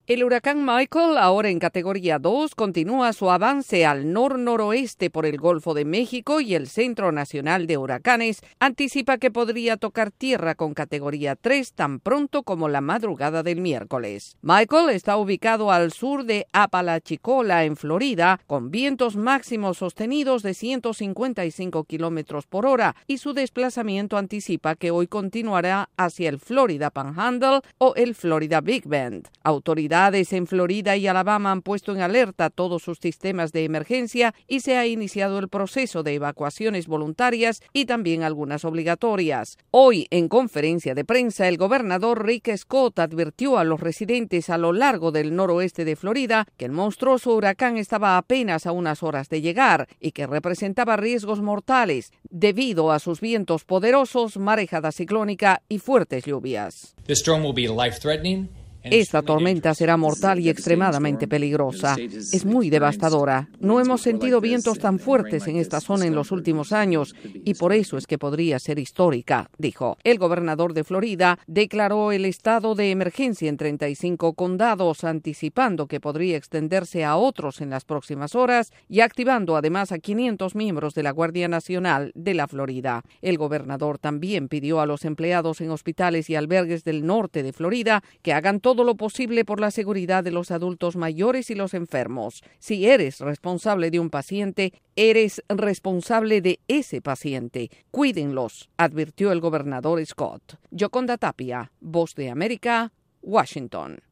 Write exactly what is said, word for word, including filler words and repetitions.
El huracán Michael, ahora en categoría dos, continúa su avance al nor-noroeste por el Golfo de México y el Centro Nacional de Huracanes anticipa que podría tocar tierra con categoría tres tan pronto como la madrugada del miércoles. Michael está ubicado al sur de Apalachicola, en Florida, con vientos máximos sostenidos de ciento cincuenta y cinco kilómetros por hora y su desplazamiento anticipa que hoy continuará hacia el Florida Panhandle o el Florida Big Bend. Autoridades en Florida y Alabama han puesto en alerta todos sus sistemas de emergencia y se ha iniciado el proceso de evacuaciones voluntarias y también algunas obligatorias. Hoy, en conferencia de prensa, el gobernador Rick Scott advirtió a los residentes a lo largo del noroeste de Florida que el monstruoso huracán estaba apenas a unas horas de llegar y que representaba riesgos mortales debido a sus vientos poderosos, marejada ciclónica y fuertes lluvias. This storm will be life-threatening. Esta tormenta será mortal y extremadamente peligrosa. Es muy devastadora. No hemos sentido vientos tan fuertes en esta zona en los últimos años y por eso es que podría ser histórica, dijo. El gobernador de Florida declaró el estado de emergencia en treinta y cinco condados, anticipando que podría extenderse a otros en las próximas horas y activando además a quinientos miembros de la Guardia Nacional de la Florida. El gobernador también pidió a los empleados en hospitales y albergues del norte de Florida que hagan todo lo posible por la seguridad de los adultos mayores y los enfermos. Si eres responsable de un paciente, eres responsable de ese paciente. Cuídenlos, advirtió el gobernador Scott. Yoconda Tapia, Voz de América, Washington.